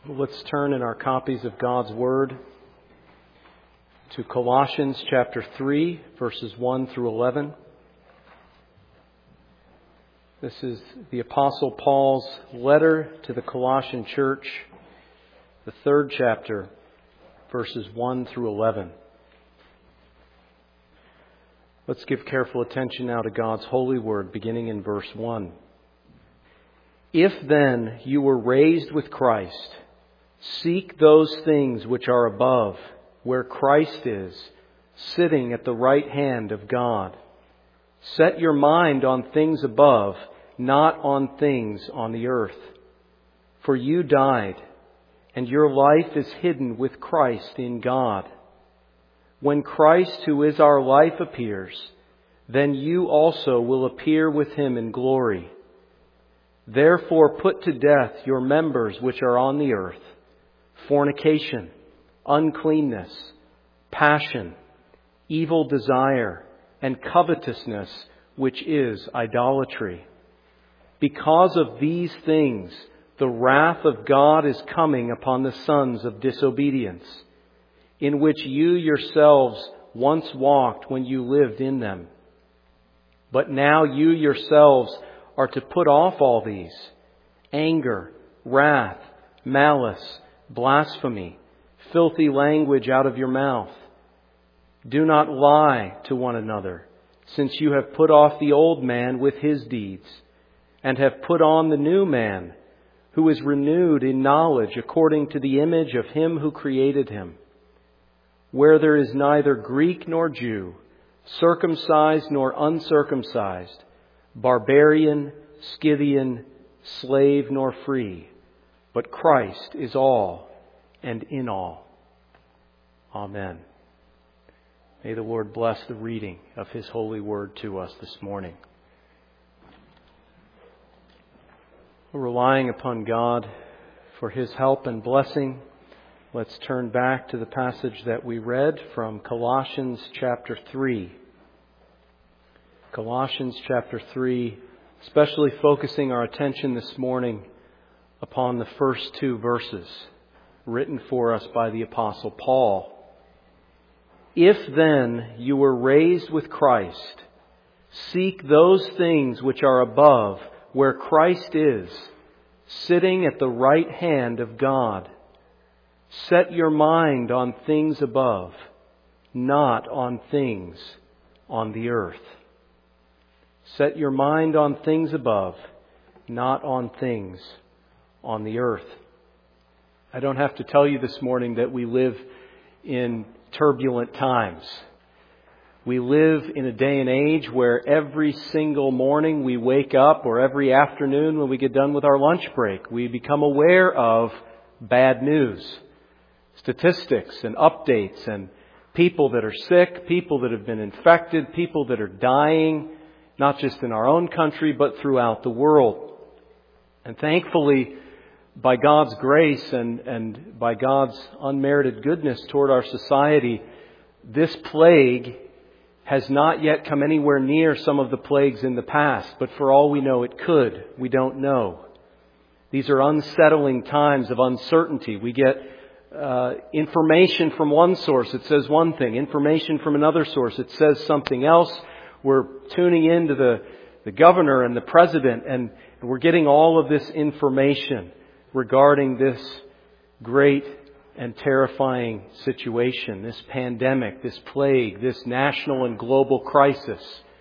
Let's turn in our copies of God's Word to Colossians chapter 3, verses 1 through 11. This is the Apostle Paul's letter to the Colossian church, the third chapter, verses 1 through 11. Let's give careful attention now to God's holy word, beginning in verse 1. If then you were raised with Christ, seek those things which are above, where Christ is, sitting at the right hand of God. Set your mind on things above, not on things on the earth. For you died, and your life is hidden with Christ in God. When Christ, who is our life, appears, then you also will appear with Him in glory. Therefore put to death your members which are on the earth: fornication, uncleanness, passion, evil desire, and covetousness, which is idolatry. Because of these things, the wrath of God is coming upon the sons of disobedience, in which you yourselves once walked when you lived in them. But now you yourselves are to put off all these: anger, wrath, malice, blasphemy, filthy language out of your mouth. Do not lie to one another, since you have put off the old man with his deeds, and have put on the new man, who is renewed in knowledge according to the image of Him who created him. Where there is neither Greek nor Jew, circumcised nor uncircumcised, barbarian, Scythian, slave nor free, but Christ is all and in all. Amen. May the Lord bless the reading of His holy word to us this morning. We're relying upon God for His help and blessing. Let's turn back to the passage that we read from Colossians chapter 3. Colossians chapter 3, especially focusing our attention this morning upon the first two verses written for us by the Apostle Paul. If then you were raised with Christ, seek those things which are above, where Christ is, sitting at the right hand of God. Set your mind on things above, not on things on the earth. Set your mind on things above, not on things on the earth. I don't have to tell you this morning that we live in turbulent times. We live in a day and age where every single morning we wake up, or every afternoon when we get done with our lunch break, we become aware of bad news, statistics and updates, and people that are sick, people that have been infected, people that are dying, not just in our own country, but throughout the world. And thankfully, by God's grace and by God's unmerited goodness toward our society, this plague has not yet come anywhere near some of the plagues in the past, but for all we know it could. We don't know. These are unsettling times of uncertainty. We get information from one source, it says one thing. Information from another source, it says something else. We're tuning into the governor and the president, and we're getting all of this information regarding this great and terrifying situation, this pandemic, this plague, this national and global crisis.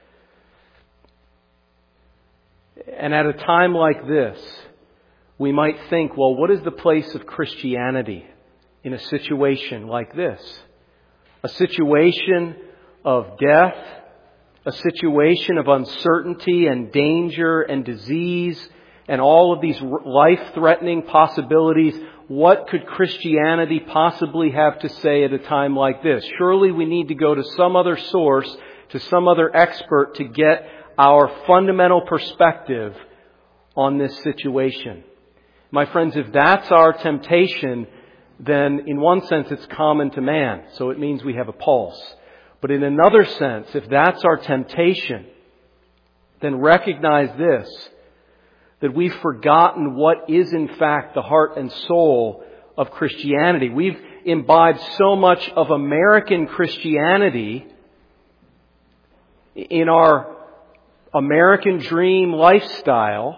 And at a time like this, we might think, well, what is the place of Christianity in a situation like this? A situation of death, a situation of uncertainty and danger and disease, and all of these life-threatening possibilities. What could Christianity possibly have to say at a time like this? Surely we need to go to some other source, to some other expert, to get our fundamental perspective on this situation. My friends, if that's our temptation, then in one sense it's common to man, so it means we have a pulse. But in another sense, if that's our temptation, then recognize this, that we've forgotten what is in fact the heart and soul of Christianity. We've imbibed so much of American Christianity in our American dream lifestyle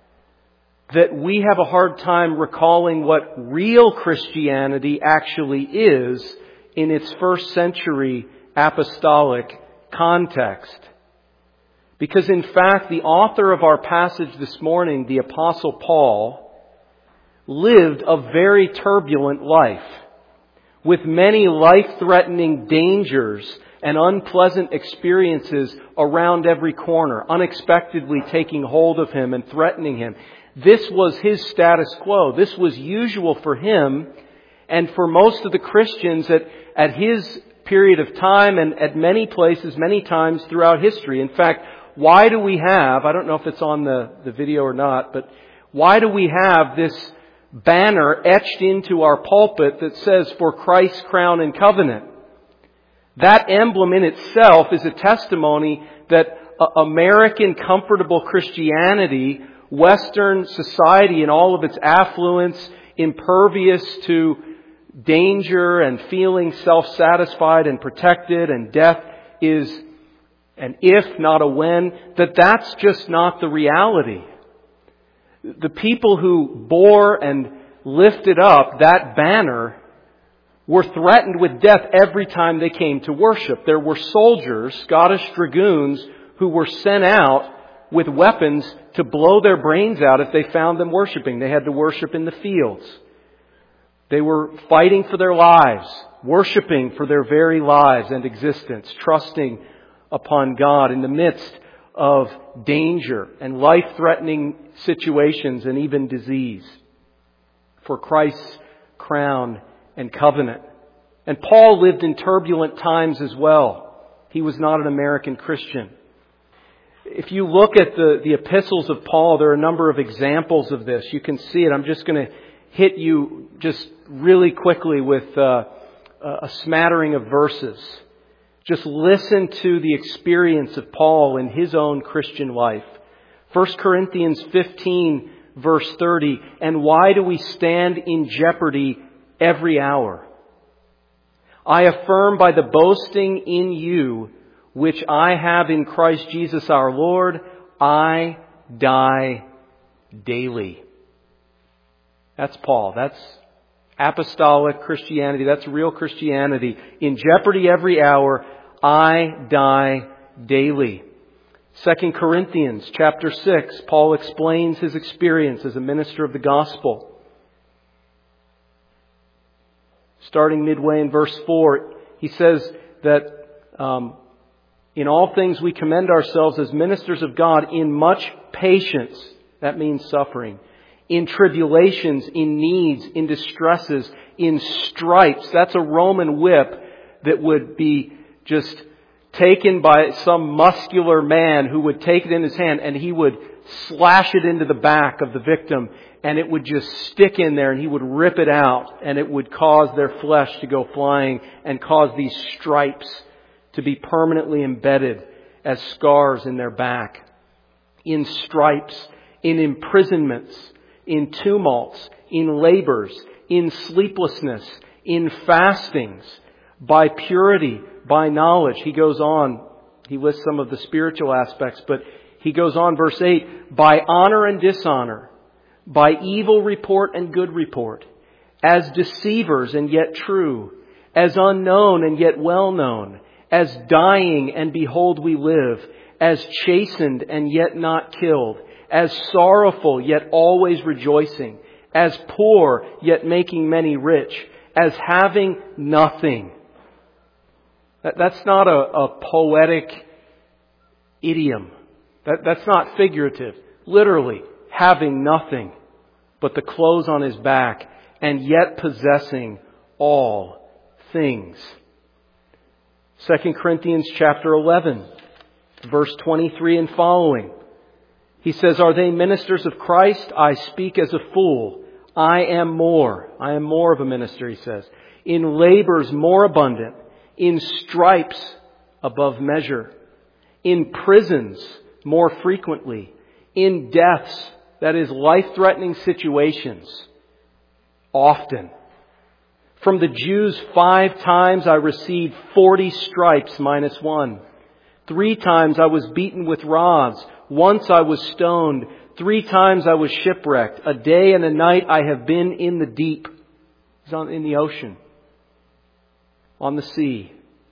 that we have a hard time recalling what real Christianity actually is in its first century apostolic context. Because in fact, the author of our passage this morning, the Apostle Paul, lived a very turbulent life with many life-threatening dangers and unpleasant experiences around every corner, unexpectedly taking hold of him and threatening him. This was his status quo. This was usual for him and for most of the Christians at his period of time and at many places, many times throughout history. In fact, why do we have, I don't know if it's on the video or not, but why do we have this banner etched into our pulpit that says, "For Christ's crown and covenant"? That emblem in itself is a testimony that American comfortable Christianity, Western society in all of its affluence, impervious to danger and feeling self-satisfied and protected, and death is an if, not a when, that's just not the reality. The people who bore and lifted up that banner were threatened with death every time they came to worship. There were soldiers, Scottish dragoons, who were sent out with weapons to blow their brains out if they found them worshiping. They had to worship in the fields. They were fighting for their lives, worshiping for their very lives and existence, trusting upon God in the midst of danger and life-threatening situations and even disease, for Christ's crown and covenant. And Paul lived in turbulent times as well. He was not an American Christian. If you look at the epistles of Paul, there are a number of examples of this. You can see it. I'm just going to hit you just really quickly with a smattering of verses. Just listen to the experience of Paul in his own Christian life. 1 Corinthians 15, verse 30. "And why do we stand in jeopardy every hour? I affirm by the boasting in you, which I have in Christ Jesus our Lord, I die daily." That's Paul. That's apostolic Christianity. That's real Christianity. In jeopardy every hour, I die daily. 2 Corinthians chapter 6, Paul explains his experience as a minister of the gospel. Starting midway in verse 4, he says that in all things we commend ourselves as ministers of God in much patience. That means suffering. In tribulations, in needs, in distresses, in stripes. That's a Roman whip that would be just taken by some muscular man who would take it in his hand and he would slash it into the back of the victim, and it would just stick in there, and he would rip it out, and it would cause their flesh to go flying and cause these stripes to be permanently embedded as scars in their back. In stripes, in imprisonments, in tumults, in labors, in sleeplessness, in fastings, by purity, by knowledge. He goes on, he lists some of the spiritual aspects, but he goes on, verse 8, by honor and dishonor, by evil report and good report, as deceivers and yet true, as unknown and yet well known, as dying and behold we live, as chastened and yet not killed, as sorrowful yet always rejoicing, as poor yet making many rich, as having nothing. That's not a poetic idiom. That's not figurative. Literally, having nothing but the clothes on his back, and yet possessing all things. 2 Corinthians chapter 11, verse 23 and following. He says, are they ministers of Christ? I speak as a fool. I am more of a minister, he says. In labors more abundant, in stripes above measure, in prisons more frequently, in deaths, that is life-threatening situations, often. From the Jews 5 times I received 40 stripes minus 1. 3 times I was beaten with rods. Once I was stoned. 3 times I was shipwrecked. A day and a night I have been in the deep. He's in the ocean. On the sea.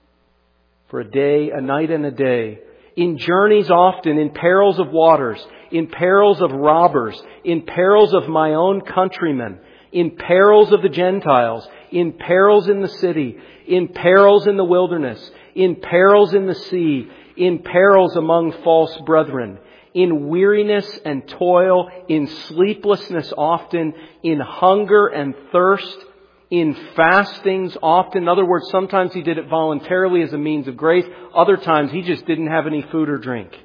For a day, a night and a day. In journeys often, in perils of waters, in perils of robbers, in perils of my own countrymen, in perils of the Gentiles, in perils in the city, in perils in the wilderness, in perils in the sea, in perils among false brethren, in weariness and toil, in sleeplessness often, in hunger and thirst, in fastings often. In other words, sometimes he did it voluntarily as a means of grace. Other times he just didn't have any food or drink.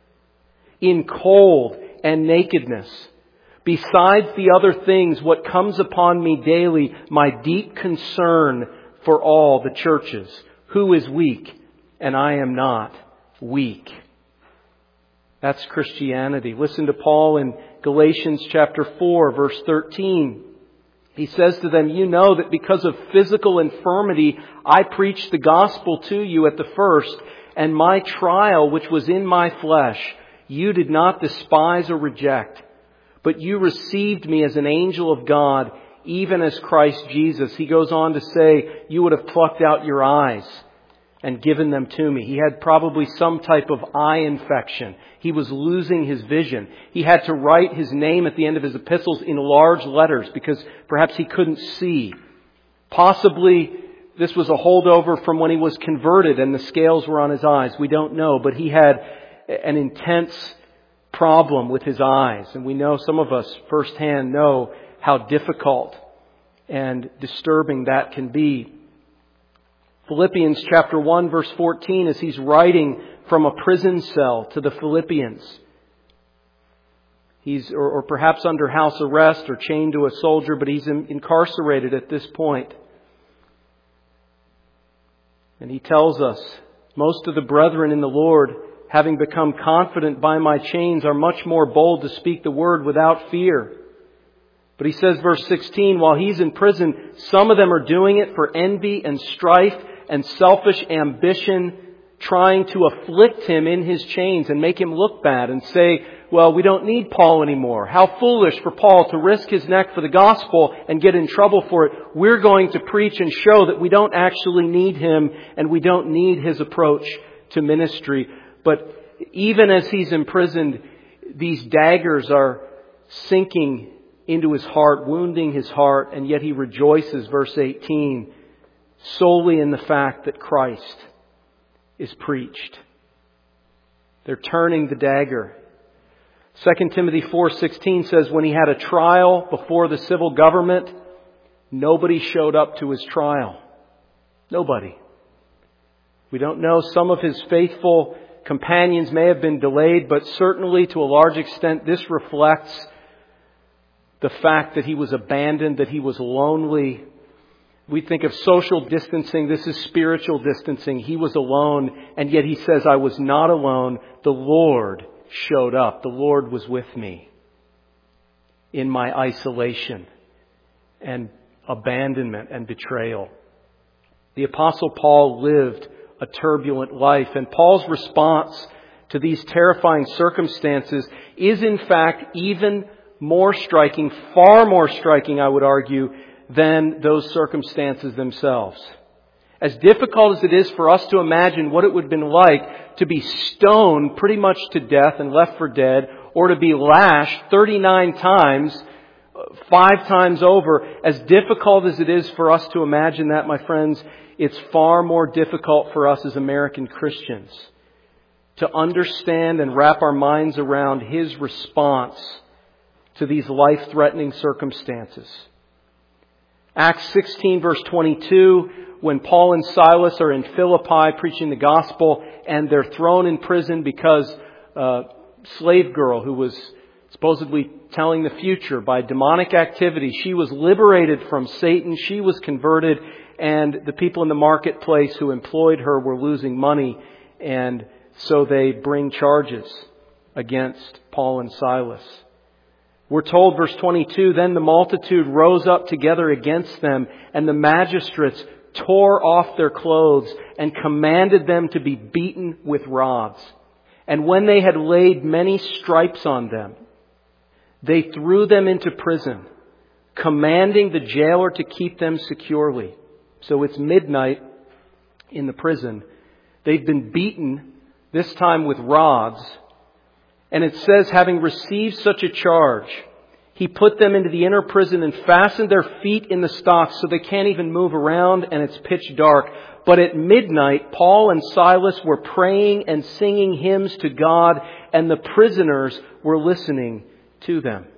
In cold and nakedness. Besides the other things, what comes upon me daily, my deep concern for all the churches. Who is weak? And I am not weak. That's Christianity. Listen to Paul in Galatians chapter 4, verse 13. He says to them, you know that because of physical infirmity, I preached the gospel to you at the first, and my trial, which was in my flesh, you did not despise or reject, but you received me as an angel of God, even as Christ Jesus. He goes on to say, you would have plucked out your eyes and given them to me. He had probably some type of eye infection. He was losing his vision. He had to write his name at the end of his epistles in large letters because perhaps he couldn't see. Possibly this was a holdover from when he was converted and the scales were on his eyes. We don't know, but he had an intense problem with his eyes. And we know, some of us firsthand know how difficult and disturbing that can be. Philippians chapter 1 verse 14, as he's writing from a prison cell to the Philippians. He's or perhaps under house arrest or chained to a soldier, but he's incarcerated at this point. And he tells us, most of the brethren in the Lord, having become confident by my chains, are much more bold to speak the word without fear. But he says, verse 16, while he's in prison, some of them are doing it for envy and strife and selfish ambition, trying to afflict him in his chains and make him look bad and say, well, we don't need Paul anymore. How foolish for Paul to risk his neck for the gospel and get in trouble for it. We're going to preach and show that we don't actually need him and we don't need his approach to ministry. But even as he's imprisoned, these daggers are sinking into his heart, wounding his heart, and yet he rejoices, verse 18, solely in the fact that Christ is preached. They're turning the dagger. 2 Timothy 4:16 says when he had a trial before the civil government, nobody showed up to his trial. Nobody. We don't know. Some of his faithful companions may have been delayed, but certainly to a large extent this reflects the fact that he was abandoned, that he was lonely. We think of social distancing. This is spiritual distancing. He was alone, and yet he says, I was not alone. The Lord showed up. The Lord was with me in my isolation and abandonment and betrayal. The Apostle Paul lived a turbulent life, and Paul's response to these terrifying circumstances is in fact even more striking, far more striking, I would argue, than those circumstances themselves. As difficult as it is for us to imagine what it would have been like to be stoned pretty much to death and left for dead, or to be lashed 39 times, 5 times over, as difficult as it is for us to imagine that, my friends, it's far more difficult for us as American Christians to understand and wrap our minds around His response to these life-threatening circumstances. Acts 16 verse 22, when Paul and Silas are in Philippi preaching the gospel and they're thrown in prison because a slave girl who was supposedly telling the future by demonic activity, she was liberated from Satan, she was converted, and the people in the marketplace who employed her were losing money, and so they bring charges against Paul and Silas. We're told, verse 22, then the multitude rose up together against them, and the magistrates tore off their clothes and commanded them to be beaten with rods. And when they had laid many stripes on them, they threw them into prison, commanding the jailer to keep them securely. So it's midnight in the prison. They've been beaten, this time with rods. And it says, having received such a charge, he put them into the inner prison and fastened their feet in the stocks so they can't even move around and it's pitch dark. But at midnight, Paul and Silas were praying and singing hymns to God, and the prisoners were listening to them.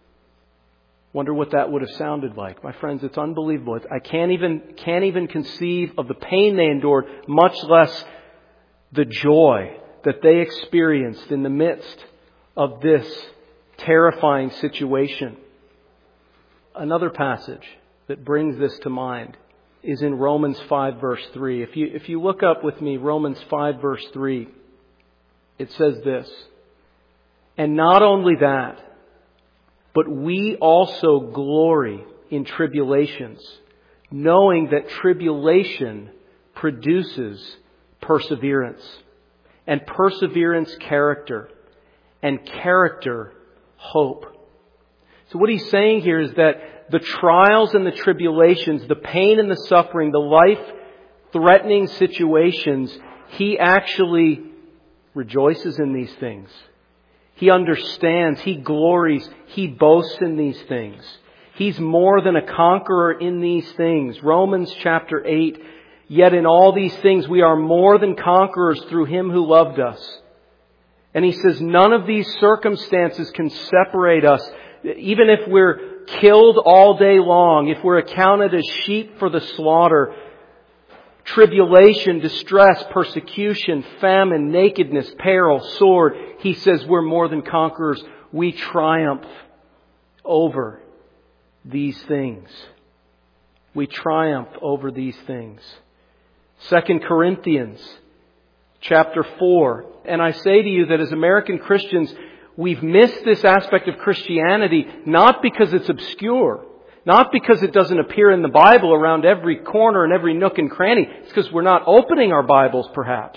Wonder what that would have sounded like. My friends, it's unbelievable. I can't even conceive of the pain they endured, much less the joy that they experienced in the midst of this terrifying situation. Another passage that brings this to mind is in Romans 5 verse 3. If you look up with me Romans 5 verse 3, it says this, and not only that, but we also glory in tribulations, knowing that tribulation produces perseverance, and perseverance character, and character hope. So what he's saying here is that the trials and the tribulations, the pain and the suffering, the life-threatening situations, he actually rejoices in these things. He understands, he glories, he boasts in these things. He's more than a conqueror in these things. Romans chapter 8, yet in all these things we are more than conquerors through Him who loved us. And he says none of these circumstances can separate us. Even if we're killed all day long, if we're accounted as sheep for the slaughter, tribulation, distress, persecution, famine, nakedness, peril, sword, he says we're more than conquerors. We triumph over these things. We triumph over these things. 2 Corinthians chapter 4. And I say to you that as American Christians, we've missed this aspect of Christianity not because it's obscure, not because it doesn't appear in the Bible around every corner and every nook and cranny. It's because we're not opening our Bibles, perhaps.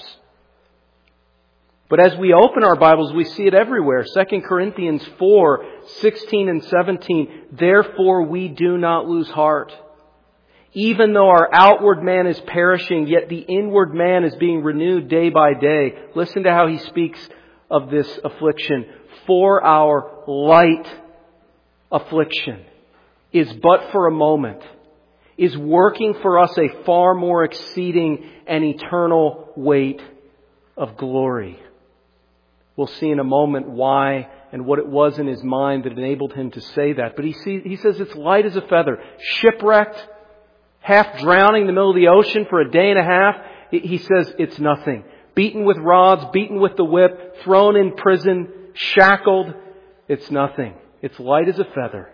But as we open our Bibles, we see it everywhere. 2 Corinthians 4, 16 and 17. Therefore we do not lose heart. Even though our outward man is perishing, yet the inward man is being renewed day by day. Listen to how he speaks of this affliction. For our light affliction is but for a moment, is working for us a far more exceeding and eternal weight of glory. We'll see in a moment why and what it was in his mind that enabled him to say that. But he says it's light as a feather. Shipwrecked, half drowning in the middle of the ocean for a day and a half. He says it's nothing. Beaten with rods, beaten with the whip, thrown in prison, shackled. It's nothing. It's light as a feather.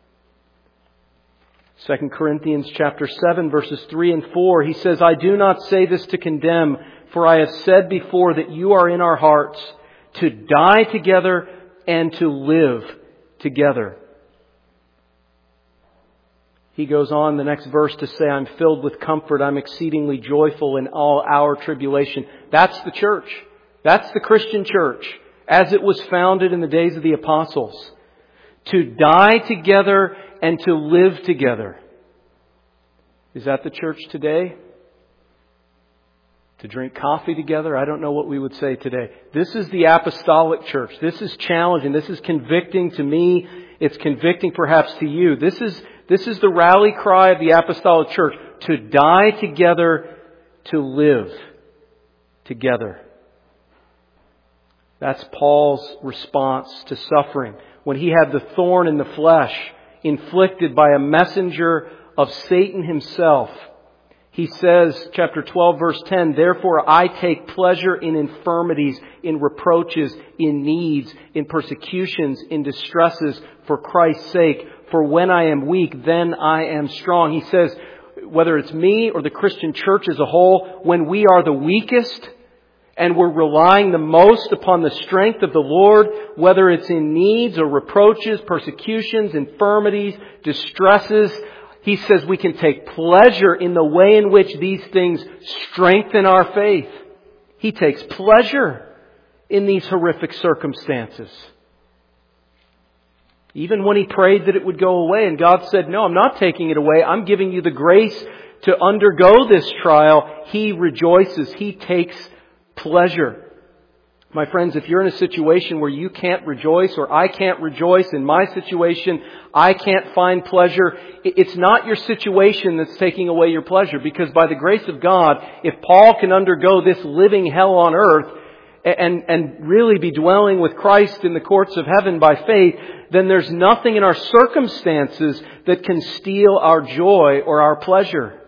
2 Corinthians chapter 7 verses 3 and 4. He says, I do not say this to condemn, for I have said before that you are in our hearts, to die together and to live together. He goes on the next verse to say, I'm filled with comfort. I'm exceedingly joyful in all our tribulation. That's the church. That's the Christian church as it was founded in the days of the apostles. To die together and to live together. Is that the church today? To drink coffee together? I don't know what we would say today. This is the apostolic church. This is challenging. This is convicting to me. It's convicting perhaps to you. This is the rally cry of the apostolic church. To die together, to live together. That's Paul's response to suffering. When he had the thorn in the flesh inflicted by a messenger of Satan himself, he says, chapter 12, verse 10, therefore I take pleasure in infirmities, in reproaches, in needs, in persecutions, in distresses for Christ's sake. For when I am weak, then I am strong. He says, whether it's me or the Christian church as a whole, when we are the weakest and we're relying the most upon the strength of the Lord, whether it's in needs or reproaches, persecutions, infirmities, distresses, He says we can take pleasure in the way in which these things strengthen our faith. He takes pleasure in these horrific circumstances. Even when He prayed that it would go away, and God said, no, I'm not taking it away. I'm giving you the grace to undergo this trial. He rejoices. He takes pleasure. My friends, if you're in a situation where you can't rejoice, or I can't rejoice, in my situation, I can't find pleasure, it's not your situation that's taking away your pleasure. Because by the grace of God, if Paul can undergo this living hell on earth and really be dwelling with Christ in the courts of heaven by faith, then there's nothing in our circumstances that can steal our joy or our pleasure.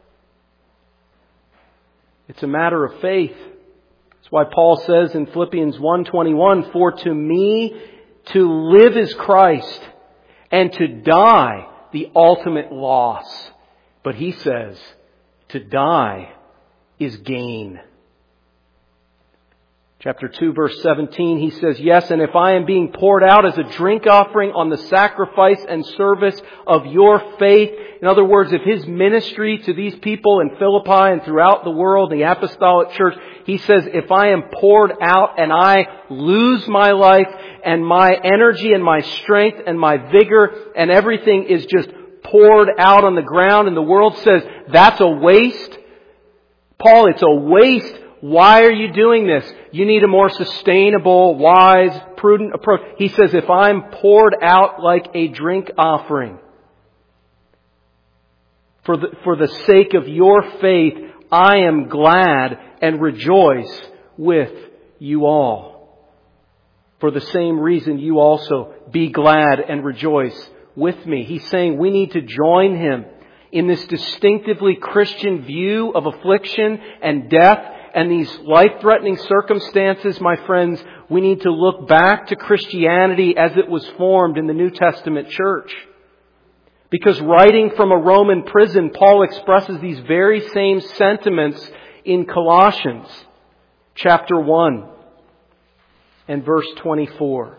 It's a matter of faith. That's why Paul says in Philippians 1:21, "For to me to live is Christ, and to die the ultimate loss." But he says, to die is gain. Chapter 2, verse 17, he says, "Yes, and if I am being poured out as a drink offering on the sacrifice and service of your faith," in other words, if his ministry to these people in Philippi and throughout the world, the apostolic church, he says, if I am poured out and I lose my life and my energy and my strength and my vigor and everything is just poured out on the ground, and the world says, that's a waste. Paul, it's a waste. Why are you doing this? You need a more sustainable, wise, prudent approach. He says, if I'm poured out like a drink offering for the sake of your faith, I am glad and rejoice with you all. For the same reason, you also be glad and rejoice with me. He's saying we need to join him in this distinctively Christian view of affliction and death and these life-threatening circumstances. My friends, we need to look back to Christianity as it was formed in the New Testament church. Because writing from a Roman prison, Paul expresses these very same sentiments in Colossians chapter 1 and verse 24.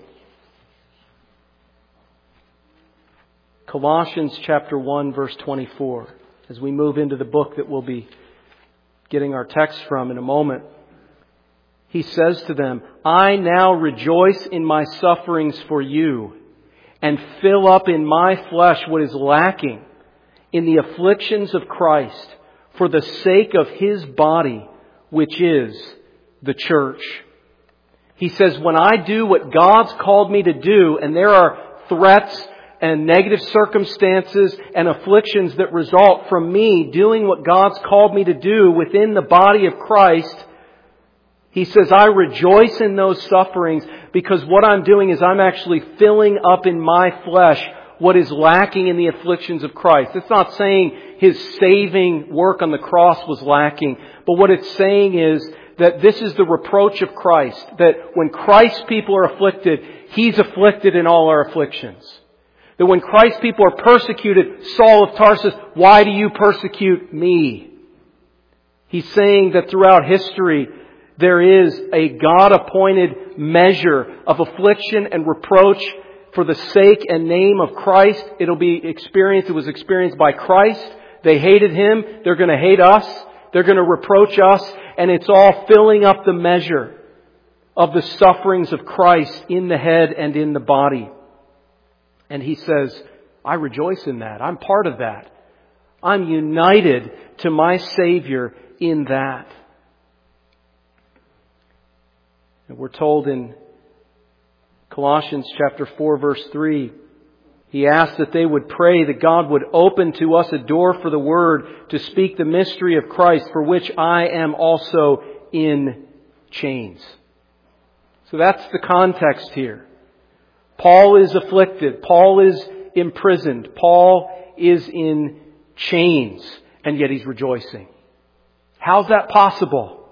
Colossians chapter 1 verse 24. As we move into the book that we'll be getting our text from in a moment. He says to them, "I now rejoice in my sufferings for you, and fill up in my flesh what is lacking in the afflictions of Christ for the sake of His body, which is the church." He says, when I do what God's called me to do, and there are threats and negative circumstances and afflictions that result from me doing what God's called me to do within the body of Christ, he says, I rejoice in those sufferings because what I'm doing is I'm actually filling up in my flesh what is lacking in the afflictions of Christ. It's not saying His saving work on the cross was lacking, but what it's saying is that this is the reproach of Christ, that when Christ's people are afflicted, He's afflicted in all our afflictions. That when Christ's people are persecuted, Saul of Tarsus, why do you persecute me? He's saying that throughout history, there is a God-appointed measure of affliction and reproach for the sake and name of Christ. It was experienced by Christ. They hated Him. They're going to hate us. They're going to reproach us. And it's all filling up the measure of the sufferings of Christ in the head and in the body. And he says, I rejoice in that. I'm part of that. I'm united to my Savior in that. And we're told in Colossians chapter 4 verse 3, he asked that they would pray that God would open to us a door for the Word to speak the mystery of Christ, for which I am also in chains. So that's the context here. Paul is afflicted. Paul is imprisoned. Paul is in chains. And yet he's rejoicing. How's that possible?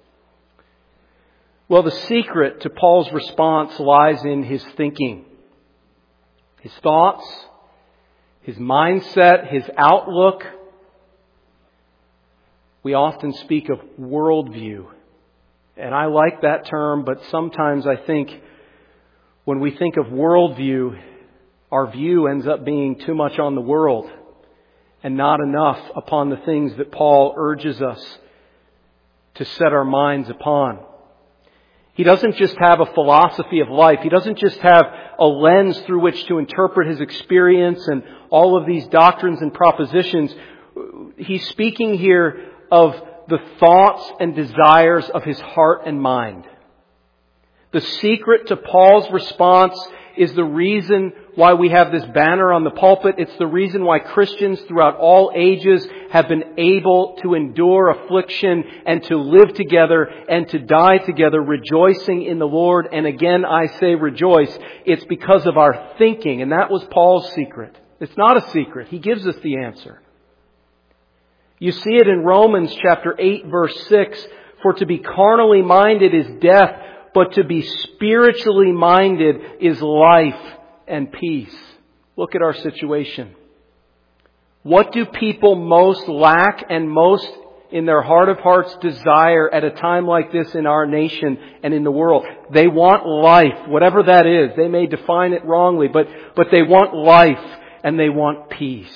Well, the secret to Paul's response lies in his thinking. His thoughts, his mindset, his outlook. We often speak of worldview. And I like that term, but sometimes I think when we think of worldview, our view ends up being too much on the world and not enough upon the things that Paul urges us to set our minds upon. He doesn't just have a philosophy of life. He doesn't just have a lens through which to interpret his experience and all of these doctrines and propositions. He's speaking here of the thoughts and desires of his heart and mind. The secret to Paul's response is the reason why we have this banner on the pulpit. It's the reason why Christians throughout all ages have been able to endure affliction and to live together and to die together, rejoicing in the Lord. And again, I say rejoice. It's because of our thinking. And that was Paul's secret. It's not a secret. He gives us the answer. You see it in Romans chapter 8, verse 6. For to be carnally minded is death, but to be spiritually minded is life and peace. Look at our situation. What do people most lack and most in their heart of hearts desire at a time like this in our nation and in the world? They want life, whatever that is. They may define it wrongly, but they want life and they want peace.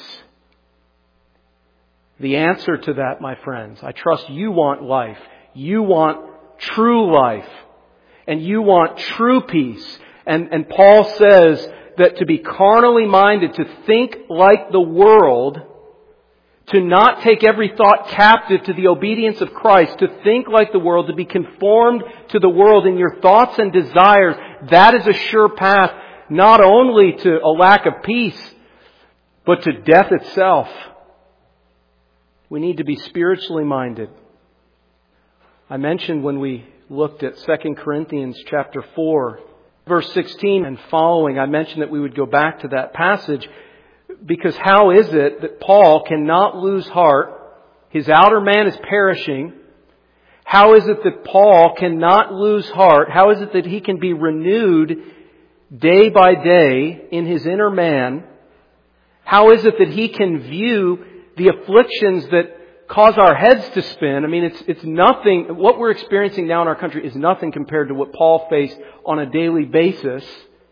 The answer to that, my friends, I trust you want life. You want true life. And you want true peace. And Paul says that to be carnally minded, to think like the world, to not take every thought captive to the obedience of Christ, to think like the world, to be conformed to the world in your thoughts and desires, that is a sure path not only to a lack of peace, but to death itself. We need to be spiritually minded. I mentioned when we looked at 2 Corinthians chapter 4, verse 16 and following, I mentioned that we would go back to that passage because how is it that Paul cannot lose heart? His outer man is perishing. How is it that Paul cannot lose heart? How is it that he can be renewed day by day in his inner man? How is it that he can view the afflictions that cause our heads to spin? I mean, it's nothing. What we're experiencing now in our country is nothing compared to what Paul faced on a daily basis.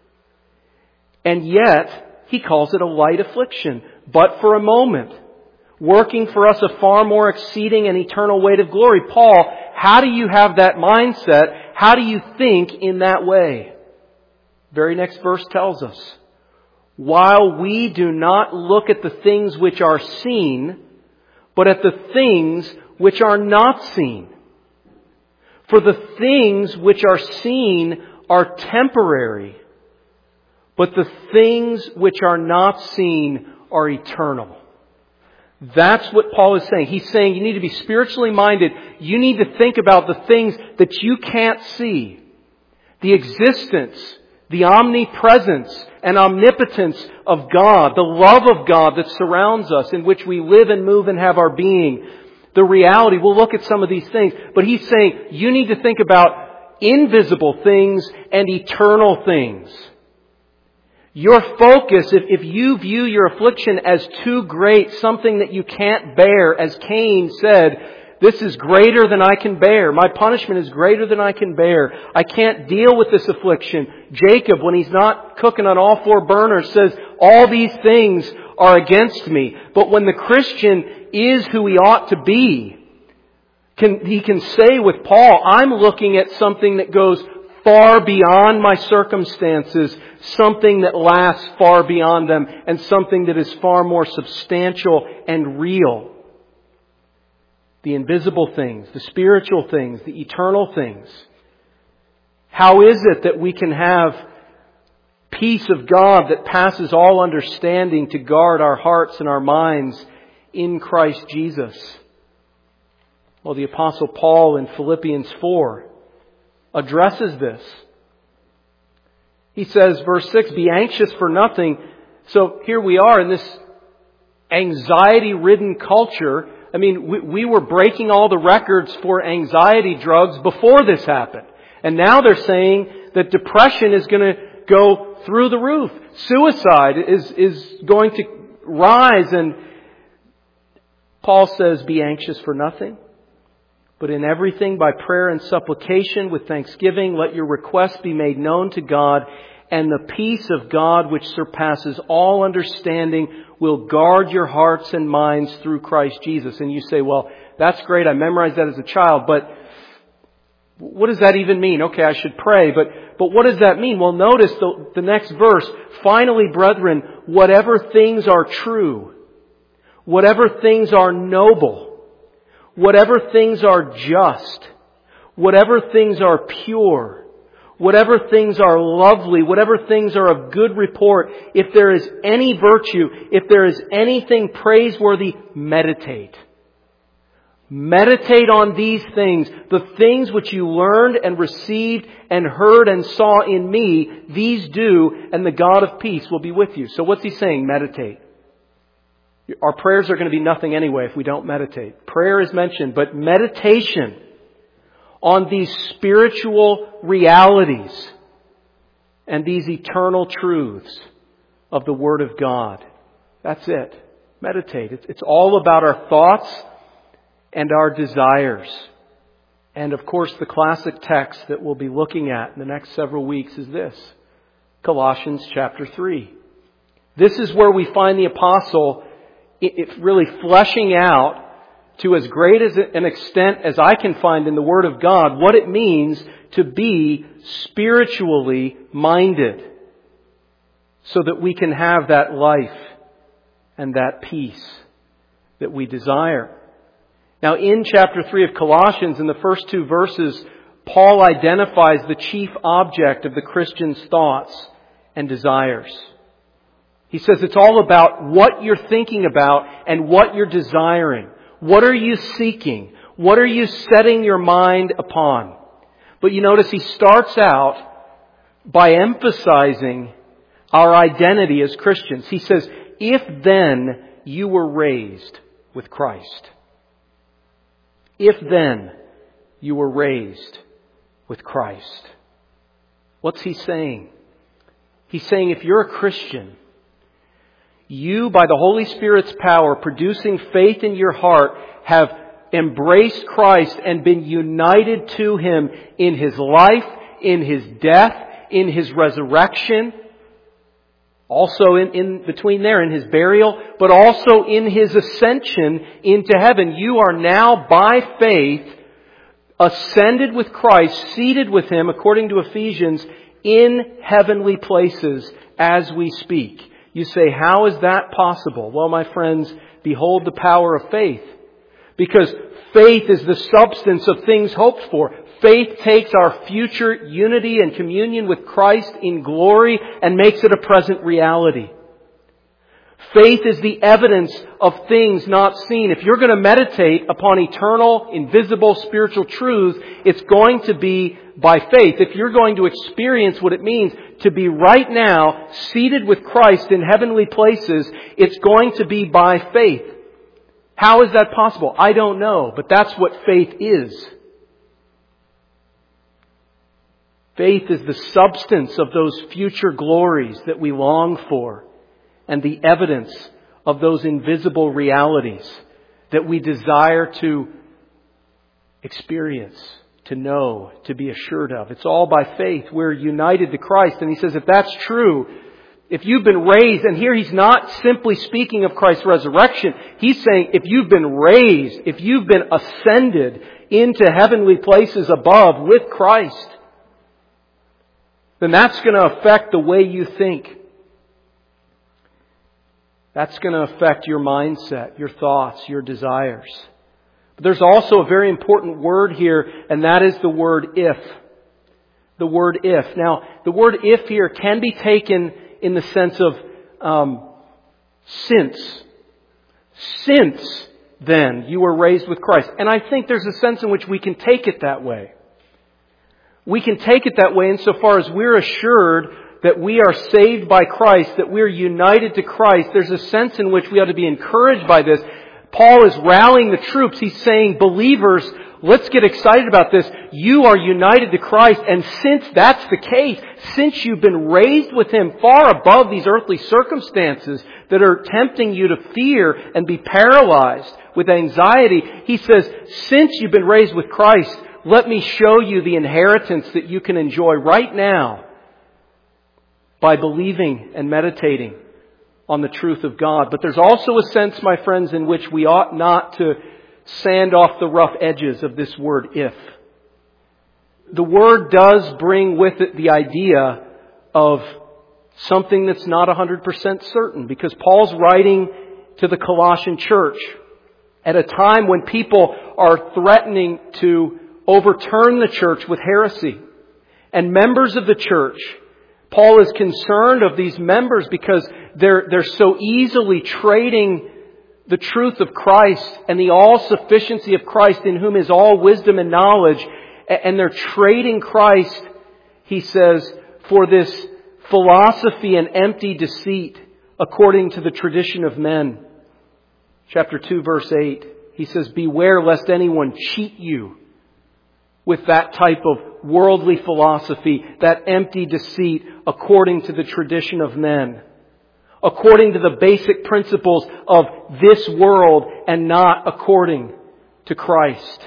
And yet, he calls it a light affliction, but for a moment, working for us a far more exceeding and eternal weight of glory. Paul, how do you have that mindset? How do you think in that way? Very next verse tells us, while we do not look at the things which are seen, but at the things which are not seen. For the things which are seen are temporary, but the things which are not seen are eternal. That's what Paul is saying. He's saying you need to be spiritually minded. You need to think about the things that you can't see. The existence, the omnipresence and omnipotence of God, the love of God that surrounds us, in which we live and move and have our being, the reality. We'll look at some of these things. But he's saying you need to think about invisible things and eternal things. Your focus, if you view your affliction as too great, something that you can't bear, as Cain said, this is greater than I can bear. My punishment is greater than I can bear. I can't deal with this affliction. Jacob, when he's not cooking on all four burners, says, all these things are against me. But when the Christian is who he ought to be, he can say with Paul, I'm looking at something that goes far beyond my circumstances, something that lasts far beyond them, and something that is far more substantial and real. The invisible things, the spiritual things, the eternal things. How is it that we can have peace of God that passes all understanding to guard our hearts and our minds in Christ Jesus? Well, the Apostle Paul in Philippians 4 addresses this. He says, verse 6, be anxious for nothing. So here we are in this anxiety-ridden culture. I mean, we were breaking all the records for anxiety drugs before this happened. And now they're saying that depression is going to go through the roof. Suicide is going to rise. And Paul says, be anxious for nothing. But in everything by prayer and supplication with thanksgiving, let your requests be made known to God, and the peace of God which surpasses all understanding will guard your hearts and minds through Christ Jesus. And you say, well, that's great. I memorized that as a child, but what does that even mean? Okay, I should pray, but what does that mean? Well, notice the next verse. Finally, brethren, whatever things are true, whatever things are noble, whatever things are just, whatever things are pure, whatever things are lovely, whatever things are of good report, if there is any virtue, if there is anything praiseworthy, meditate. Meditate on these things, the things which you learned and received and heard and saw in me, these do, and the God of peace will be with you. So what's he saying? Meditate. Our prayers are going to be nothing anyway if we don't meditate. Prayer is mentioned, but meditation on these spiritual realities and these eternal truths of the Word of God. That's it. Meditate. It's all about our thoughts and our desires. And of course, the classic text that we'll be looking at in the next several weeks is this. Colossians chapter 3. This is where we find the apostle really fleshing out to as great as an extent as I can find in the Word of God what it means to be spiritually minded so that we can have that life and that peace that we desire. Now, in chapter 3 of Colossians, in the first 2 verses, Paul identifies the chief object of the Christian's thoughts and desires. He says it's all about what you're thinking about and what you're desiring. What are you seeking? What are you setting your mind upon? But you notice he starts out by emphasizing our identity as Christians. He says, if then you were raised with Christ. If then you were raised with Christ. What's he saying? He's saying if you're a Christian, you, by the Holy Spirit's power, producing faith in your heart, have embraced Christ and been united to Him in His life, in His death, in His resurrection, also in between there, in His burial, but also in His ascension into heaven. You are now, by faith, ascended with Christ, seated with Him, according to Ephesians, in heavenly places as we speak. You say, how is that possible? Well, my friends, behold the power of faith. Because faith is the substance of things hoped for. Faith takes our future unity and communion with Christ in glory and makes it a present reality. Faith is the evidence of things not seen. If you're going to meditate upon eternal, invisible, spiritual truths, it's going to be by faith. If you're going to experience what it means to be right now seated with Christ in heavenly places, it's going to be by faith. How is that possible? I don't know, but that's what faith is. Faith is the substance of those future glories that we long for and the evidence of those invisible realities that we desire to experience, to know, to be assured of. It's all by faith. We're united to Christ. And he says if that's true, if you've been raised, and here he's not simply speaking of Christ's resurrection, he's saying if you've been raised, if you've been ascended into heavenly places above with Christ, then that's going to affect the way you think. That's going to affect your mindset, your thoughts, your desires. But there's also a very important word here, and that is the word if. The word if. Now, the word if here can be taken in the sense of since. Since then you were raised with Christ. And I think there's a sense in which we can take it that way. We can take it that way insofar as we're assured that we are saved by Christ, that we're united to Christ. There's a sense in which we ought to be encouraged by this. Paul is rallying the troops. He's saying, believers, let's get excited about this. You are united to Christ, and since that's the case, since you've been raised with Him far above these earthly circumstances that are tempting you to fear and be paralyzed with anxiety. He says, since you've been raised with Christ, let me show you the inheritance that you can enjoy right now by believing and meditating on the truth of God. But there's also a sense, my friends, in which we ought not to sand off the rough edges of this word if. The word does bring with it the idea of something that's not 100% certain, because Paul's writing to the Colossian church at a time when people are threatening to overturn the church with heresy. And members of the church, Paul is concerned of these members because they're so easily trading the truth of Christ and the all-sufficiency of Christ, in whom is all wisdom and knowledge, and they're trading Christ, he says, for this philosophy and empty deceit according to the tradition of men. Chapter 2, verse 8, he says, beware lest anyone cheat you with that type of worldly philosophy, that empty deceit according to the tradition of men, according to the basic principles of this world and not according to Christ.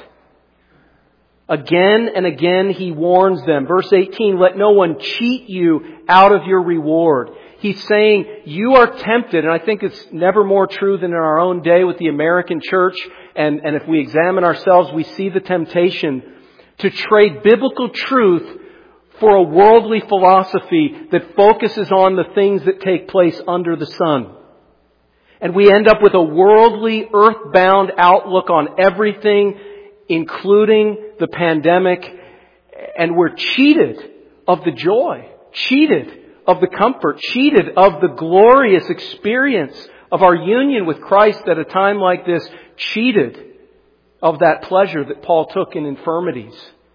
Again and again he warns them. Verse 18, let no one cheat you out of your reward. He's saying you are tempted, and I think it's never more true than in our own day with the American church, and if we examine ourselves, we see the temptation to trade biblical truth for a worldly philosophy that focuses on the things that take place under the sun. And we end up with a worldly, earthbound outlook on everything, including the pandemic, and we're cheated of the joy, cheated of the comfort, cheated of the glorious experience of our union with Christ at a time like this, cheated of that pleasure that Paul took in infirmities.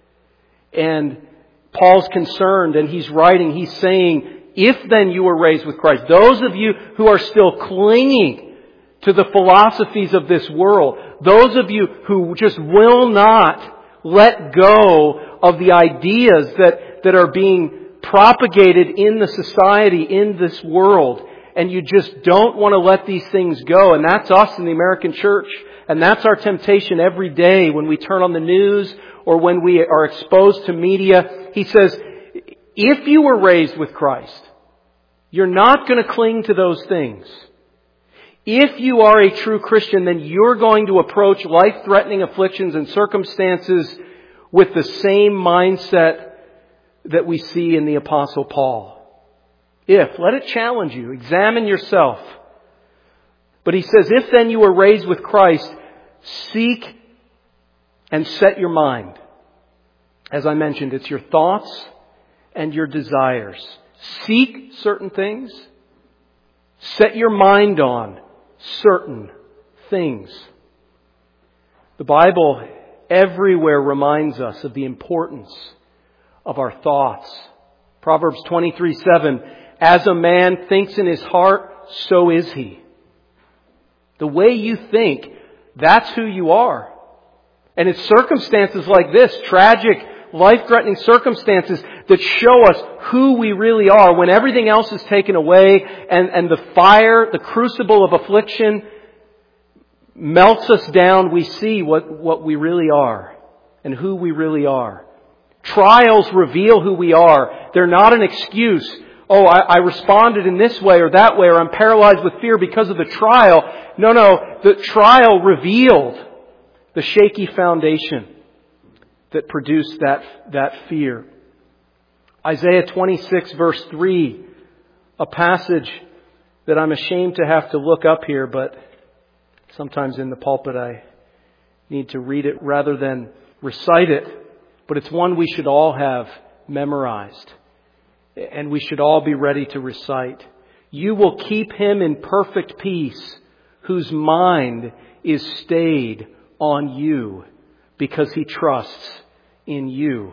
And Paul's concerned, and he's writing, he's saying, if then you were raised with Christ, those of you who are still clinging to the philosophies of this world, those of you who just will not let go of the ideas that are being propagated in the society, in this world, and you just don't want to let these things go. And that's us in the American church. And that's our temptation every day when we turn on the news or when we are exposed to media. He says, if you were raised with Christ, you're not going to cling to those things. If you are a true Christian, then you're going to approach life-threatening afflictions and circumstances with the same mindset that we see in the Apostle Paul. Let it challenge you. Examine yourself. But he says, if then you were raised with Christ, seek and set your mind. As I mentioned, it's your thoughts and your desires. Seek certain things. Set your mind on certain things. The Bible everywhere reminds us of the importance of our thoughts. Proverbs 23:7, as a man thinks in his heart, so is he. The way you think, that's who you are. And it's circumstances like this, tragic, life-threatening circumstances, that show us who we really are. When everything else is taken away and the fire, the crucible of affliction melts us down, we see what we really are and who we really are. Trials reveal who we are. They're not an excuse. I responded in this way or that way, or I'm paralyzed with fear because of the trial. No, the trial revealed the shaky foundation that produced that fear. Isaiah 26 verse 3, a passage that I'm ashamed to have to look up here, but sometimes in the pulpit I need to read it rather than recite it. But it's one we should all have memorized, and we should all be ready to recite. You will keep him in perfect peace, whose mind is stayed on you, because he trusts in you.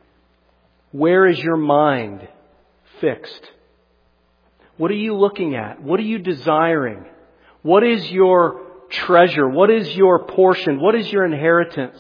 Where is your mind fixed? What are you looking at? What are you desiring? What is your treasure? What is your portion? What is your inheritance?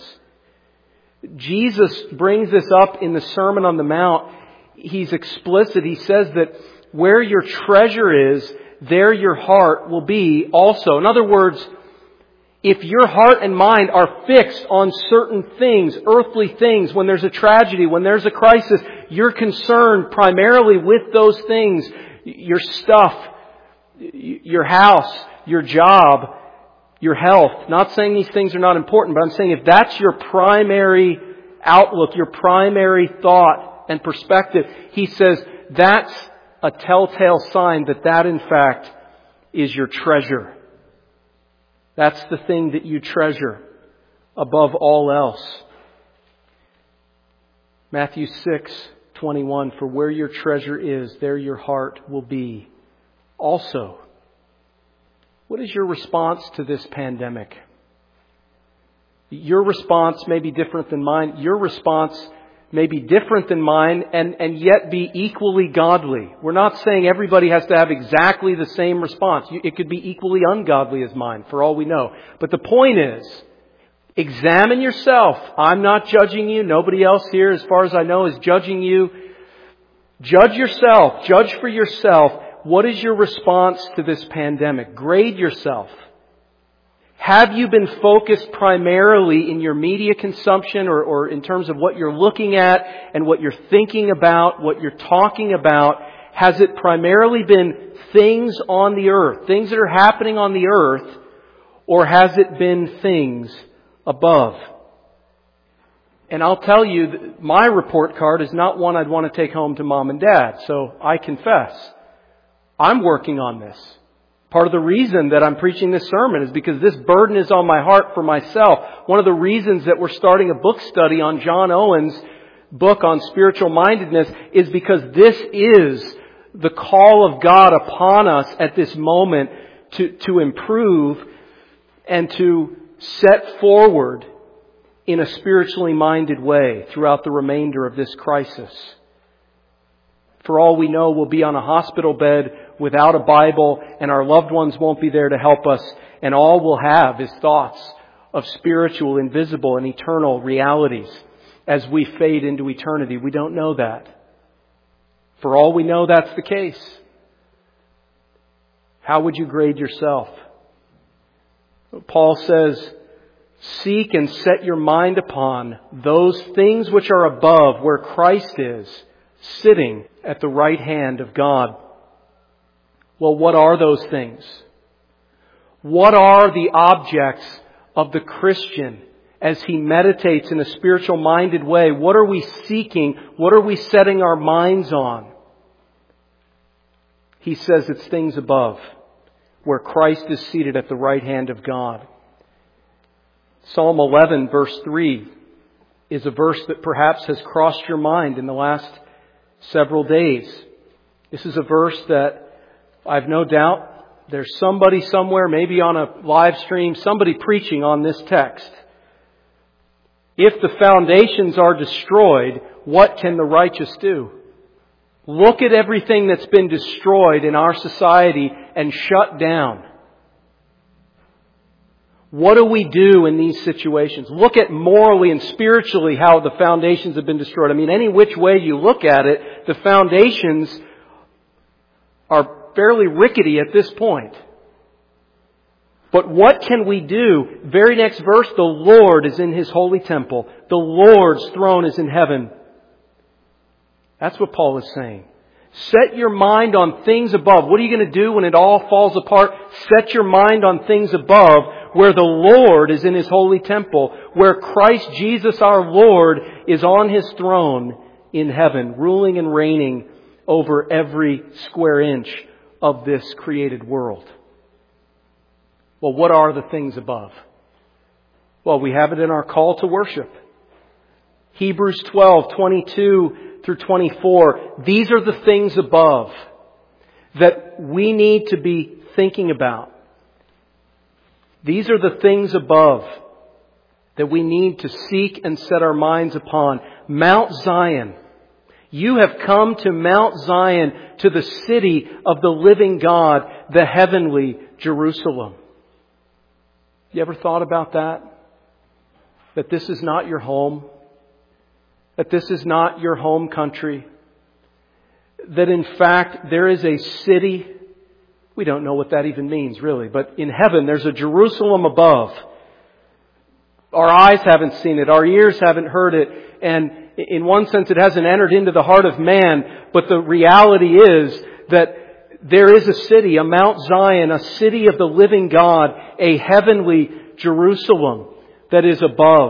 Jesus brings this up in the Sermon on the Mount. He's explicit. He says that where your treasure is, there your heart will be also. In other words, If your heart and mind are fixed on certain things, earthly things, when there's a tragedy, when there's a crisis, you're concerned primarily with those things, your stuff, your house, your job, your health. Not saying these things are not important, but I'm saying if that's your primary outlook, your primary thought and perspective, he says that's a telltale sign that in fact is your treasure. That's the thing that you treasure above all else. Matthew 6:21, for where your treasure is, there your heart will be also. What is your response to this pandemic? Your response may be different than mine. Your response may be different than mine and yet be equally godly. We're not saying everybody has to have exactly the same response. It could be equally ungodly as mine, for all we know. But the point is, examine yourself. I'm not judging you. Nobody else here, as far as I know, is judging you. Judge yourself. Judge for yourself. What is your response to this pandemic? Grade yourself. Have you been focused primarily in your media consumption or in terms of what you're looking at and what you're thinking about, what you're talking about? Has it primarily been things on the earth, things that are happening on the earth, or has it been things above? And I'll tell you, my report card is not one I'd want to take home to mom and dad. So I confess, I'm working on this. Part of the reason that I'm preaching this sermon is because this burden is on my heart for myself. One of the reasons that we're starting a book study on John Owen's book on spiritual mindedness is because this is the call of God upon us at this moment to improve and to set forward in a spiritually minded way throughout the remainder of this crisis. For all we know, we'll be on a hospital bed without a Bible, and our loved ones won't be there to help us, and all we'll have is thoughts of spiritual, invisible, and eternal realities as we fade into eternity. We don't know that. For all we know, that's the case. How would you grade yourself? Paul says, seek and set your mind upon those things which are above, where Christ is, sitting at the right hand of God. Well, what are those things? What are the objects of the Christian as he meditates in a spiritual minded way? What are we seeking? What are we setting our minds on? He says it's things above, where Christ is seated at the right hand of God. Psalm 11 verse 3 is a verse that perhaps has crossed your mind in the last several days. This is a verse that I've no doubt there's somebody somewhere, maybe on a live stream, somebody preaching on this text. If the foundations are destroyed, what can the righteous do? Look at everything that's been destroyed in our society and shut down. What do we do in these situations? Look at morally and spiritually how the foundations have been destroyed. I mean, any which way you look at it, the foundations are fairly rickety at this point. But what can we do? Very next verse, the Lord is in His holy temple. The Lord's throne is in heaven. That's what Paul is saying. Set your mind on things above. What are you going to do when it all falls apart? Set your mind on things above, where the Lord is in His holy temple, where Christ Jesus our Lord is on His throne in heaven, ruling and reigning over every square inch of this created world. Well, what are the things above? Well, we have it in our call to worship. Hebrews 12:22 through 24. These are the things above that we need to be thinking about. These are the things above that we need to seek and set our minds upon. Mount Zion. You have come to Mount Zion, to the city of the living God, the heavenly Jerusalem. You ever thought about that? That this is not your home? That this is not your home country? That in fact there is a city, we don't know what that even means really, but in heaven there's a Jerusalem above. Our eyes haven't seen it. Our ears haven't heard it. And in one sense, it hasn't entered into the heart of man. But the reality is that there is a city, a Mount Zion, a city of the living God, a heavenly Jerusalem that is above.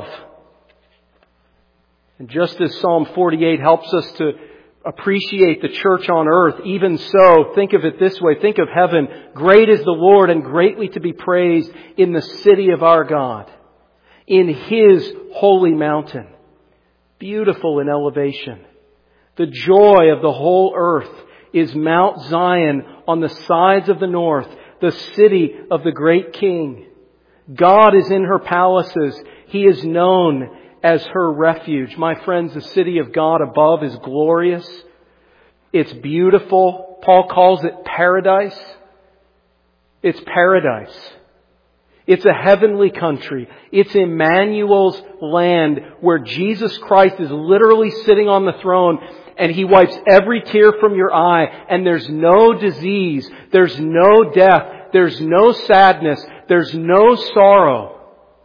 And just as Psalm 48 helps us to appreciate the church on earth, even so, think of it this way. Think of heaven. Great is the Lord and greatly to be praised in the city of our God, in His holy mountain. Beautiful in elevation. The joy of the whole earth is Mount Zion on the sides of the north, the city of the great King. God is in her palaces. He is known as her refuge. My friends, the city of God above is glorious. It's beautiful. Paul calls it paradise. It's paradise. It's a heavenly country. It's Emmanuel's land where Jesus Christ is literally sitting on the throne and He wipes every tear from your eye, and there's no disease, there's no death, there's no sadness, there's no sorrow.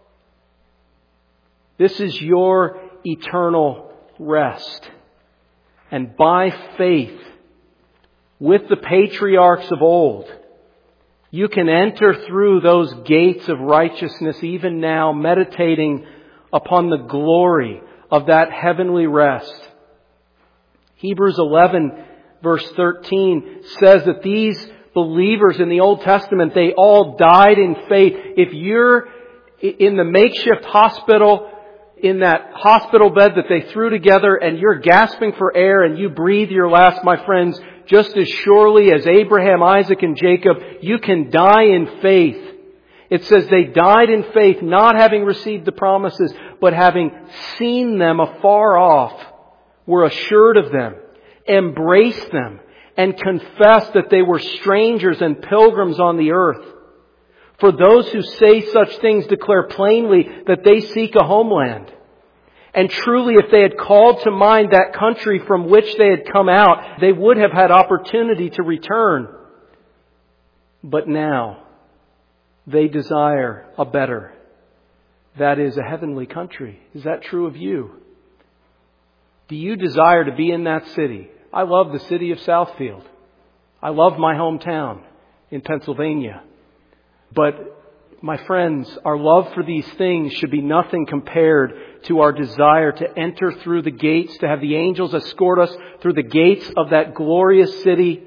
This is your eternal rest. And by faith, with the patriarchs of old, you can enter through those gates of righteousness even now, meditating upon the glory of that heavenly rest. Hebrews 11 verse 13 says that these believers in the Old Testament, they all died in faith. If you're in the makeshift hospital, in that hospital bed that they threw together, and you're gasping for air and you breathe your last, my friends, just as surely as Abraham, Isaac, and Jacob, you can die in faith. It says they died in faith, not having received the promises, but having seen them afar off, were assured of them, embraced them, and confessed that they were strangers and pilgrims on the earth. For those who say such things declare plainly that they seek a homeland. And truly, if they had called to mind that country from which they had come out, they would have had opportunity to return. But now, they desire a better. That is, a heavenly country. Is that true of you? Do you desire to be in that city? I love the city of Southfield. I love my hometown in Pennsylvania. But my friends, our love for these things should be nothing compared to our desire to enter through the gates, to have the angels escort us through the gates of that glorious city.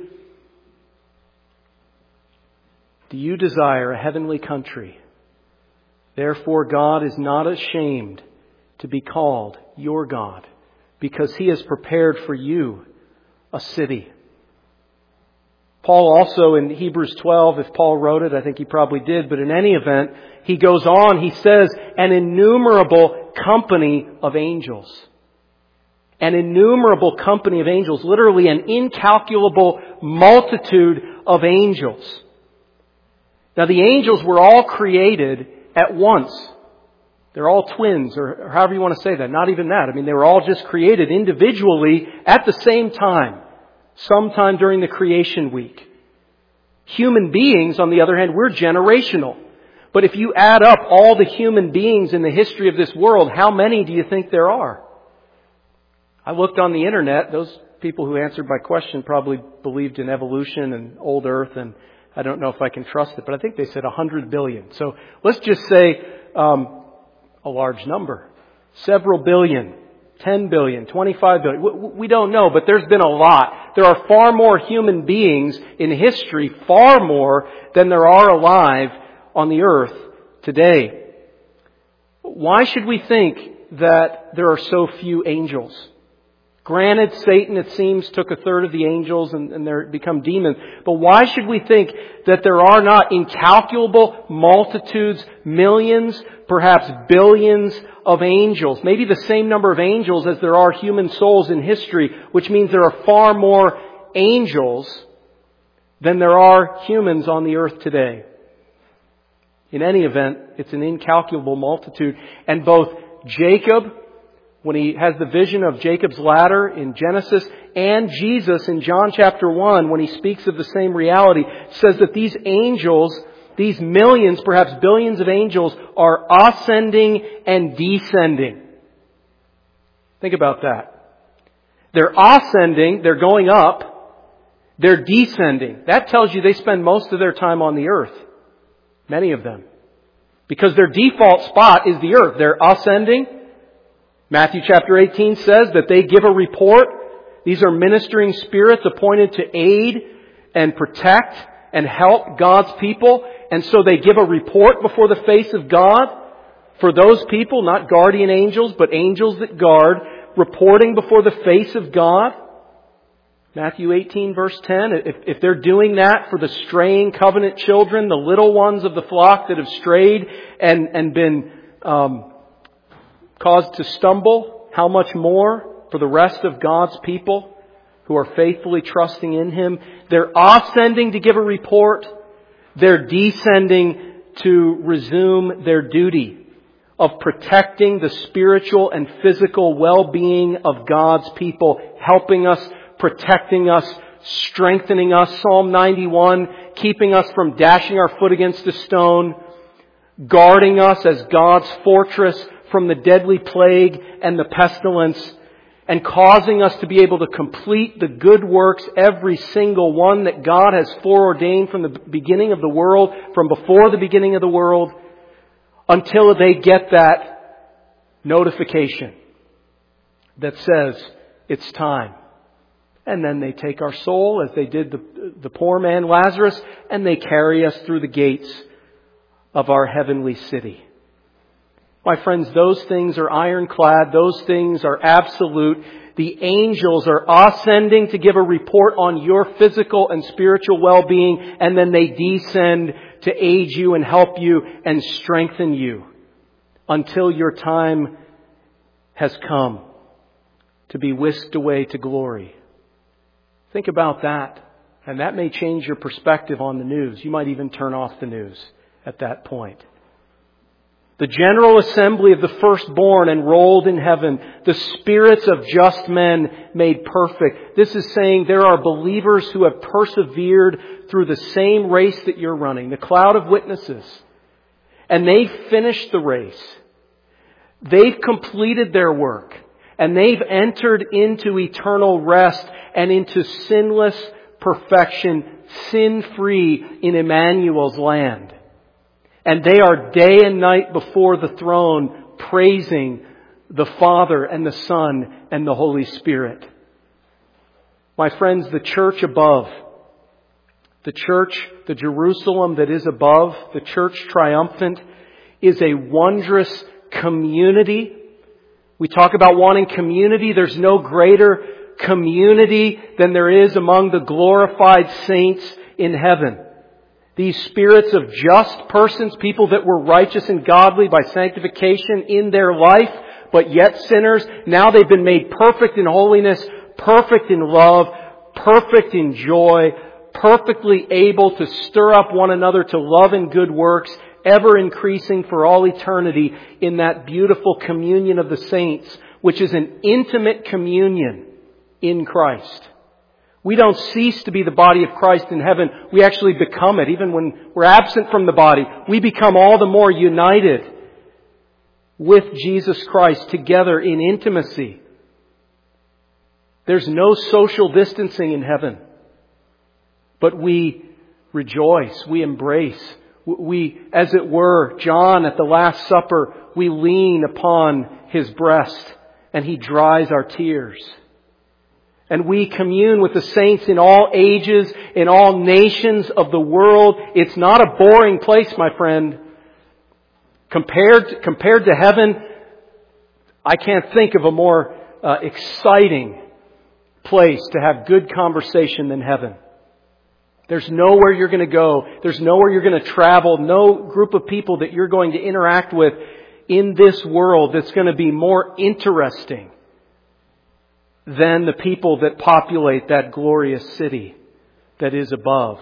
Do you desire a heavenly country? Therefore, God is not ashamed to be called your God, because He has prepared for you a city. Paul also in Hebrews 12, if Paul wrote it, I think he probably did, but in any event, he goes on, he says, an innumerable company of angels. An innumerable company of angels, literally an incalculable multitude of angels. Now the angels were all created at once. They're all twins, or however you want to say that. Not even that. I mean, they were all just created individually at the same time, sometime during the creation week. Human beings, on the other hand, we're generational. But if you add up all the human beings in the history of this world, how many do you think there are? I looked on the internet. Those people who answered my question probably believed in evolution and old earth, and I don't know if I can trust it, but I think they said 100 billion. So let's just say a large number. Several billion, 10 billion, 25 billion. We don't know, but there's been a lot. There are far more human beings in history, far more than there are alive on the earth today. Why should we think that there are so few angels? Granted, Satan, it seems, took a third of the angels and they're become demons. But why should we think that there are not incalculable multitudes, millions, perhaps billions of angels? Maybe the same number of angels as there are human souls in history, which means there are far more angels than there are humans on the earth today. In any event, it's an incalculable multitude. And both Jacob, when he has the vision of Jacob's ladder in Genesis, and Jesus in John chapter 1, when he speaks of the same reality, says that these angels These millions, perhaps billions of angels are ascending and descending. Think about that. They're ascending, they're going up, they're descending. That tells you they spend most of their time on the earth. Many of them. Because their default spot is the earth. They're ascending. Matthew chapter 18 says that they give a report. These are ministering spirits appointed to aid and protect and help God's people. And so they give a report before the face of God for those people, not guardian angels, but angels that guard, reporting before the face of God. Matthew 18 verse 10, if they're doing that for the straying covenant children, the little ones of the flock that have strayed and been caused to stumble, how much more for the rest of God's people who are faithfully trusting in Him? They're ascending to give a report. They're descending to resume their duty of protecting the spiritual and physical well-being of God's people, helping us, protecting us, strengthening us. Psalm 91, keeping us from dashing our foot against a stone, guarding us as God's fortress from the deadly plague and the pestilence, and causing us to be able to complete the good works, every single one that God has foreordained from the beginning of the world, from before the beginning of the world, until they get that notification that says it's time. And then they take our soul, as they did the poor man Lazarus, and they carry us through the gates of our heavenly city. My friends, those things are ironclad. Those things are absolute. The angels are ascending to give a report on your physical and spiritual well-being, and then they descend to aid you and help you and strengthen you until your time has come to be whisked away to glory. Think about that, and that may change your perspective on the news. You might even turn off the news at that point. The general assembly of the firstborn enrolled in heaven, the spirits of just men made perfect. This is saying there are believers who have persevered through the same race that you're running, the cloud of witnesses. And they've finished the race. They've completed their work. And they've entered into eternal rest and into sinless perfection, sin-free in Emmanuel's land. And they are day and night before the throne praising the Father and the Son and the Holy Spirit. My friends, the church above, the church, the Jerusalem that is above, the church triumphant, is a wondrous community. We talk about wanting community. There's no greater community than there is among the glorified saints in heaven. These spirits of just persons, people that were righteous and godly by sanctification in their life, but yet sinners, now they've been made perfect in holiness, perfect in love, perfect in joy, perfectly able to stir up one another to love and good works, ever increasing for all eternity in that beautiful communion of the saints, which is an intimate communion in Christ. We don't cease to be the body of Christ in heaven. We actually become it. Even when we're absent from the body, we become all the more united with Jesus Christ together in intimacy. There's no social distancing in heaven. But we rejoice, we embrace, we, as it were, John at the Last Supper, we lean upon His breast and He dries our tears. And we commune with the saints in all ages, in all nations of the world. It's not a boring place, my friend. Compared to heaven, I can't think of a more exciting place to have good conversation than heaven. There's nowhere you're going to go. There's nowhere you're going to travel. No group of people that you're going to interact with in this world that's going to be more interesting than the people that populate that glorious city that is above.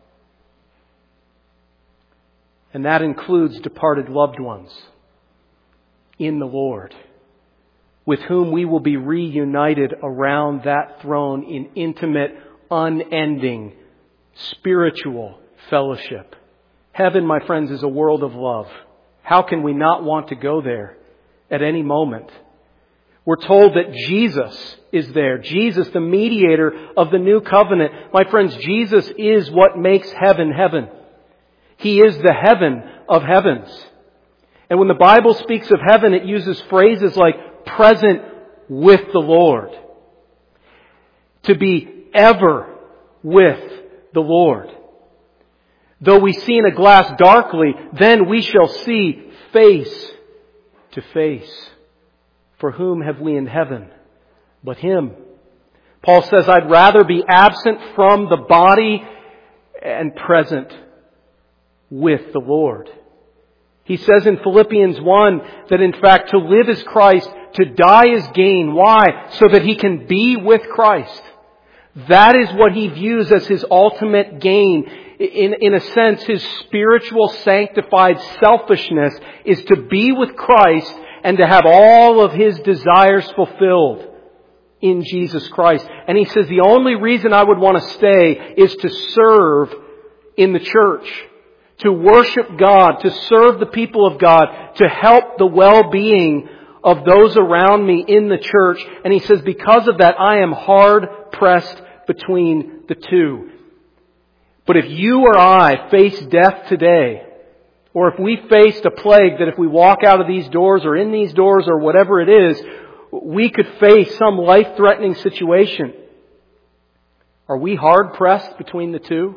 And that includes departed loved ones in the Lord, with whom we will be reunited around that throne in intimate, unending, spiritual fellowship Heaven, my friends, is a world of love. How can we not want to go there at any moment? We're told that Jesus is there. Jesus, the mediator of the new covenant. My friends, Jesus is what makes heaven heaven. He is the heaven of heavens. And when the Bible speaks of heaven, it uses phrases like present with the Lord. To be ever with the Lord. Though we see in a glass darkly, then we shall see face to face. For whom have we in heaven but Him? Paul says, I'd rather be absent from the body and present with the Lord. He says in Philippians 1 that in fact to live is Christ, to die is gain. Why? So that he can be with Christ. That is what he views as his ultimate gain. In a sense, his spiritual sanctified selfishness is to be with Christ and to have all of his desires fulfilled in Jesus Christ. And he says, the only reason I would want to stay is to serve in the church, to worship God, to serve the people of God, to help the well-being of those around me in the church. And he says, because of that, I am hard-pressed between the two. But if you or I face death today, or if we faced a plague that if we walk out of these doors or in these doors or whatever it is, we could face some life-threatening situation. Are we hard-pressed between the two?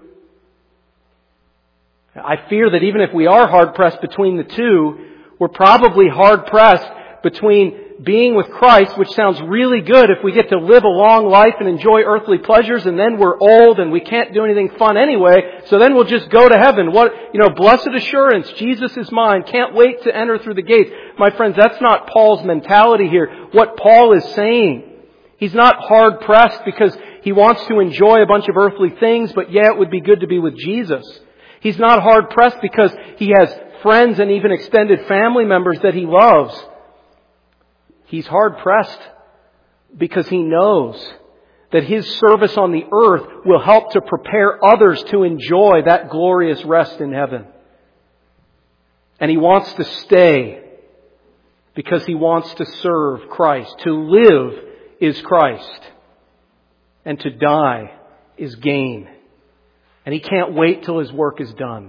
I fear that even if we are hard-pressed between the two, we're probably hard-pressed between being with Christ, which sounds really good if we get to live a long life and enjoy earthly pleasures, and then we're old and we can't do anything fun anyway, so then we'll just go to heaven. Blessed assurance, Jesus is mine, can't wait to enter through the gates. My friends, that's not Paul's mentality here. What Paul is saying, he's not hard-pressed because he wants to enjoy a bunch of earthly things, but yeah, it would be good to be with Jesus. He's not hard-pressed because he has friends and even extended family members that he loves. He's hard-pressed because he knows that his service on the earth will help to prepare others to enjoy that glorious rest in heaven. And he wants to stay because he wants to serve Christ. To live is Christ, and to die is gain. And he can't wait till his work is done.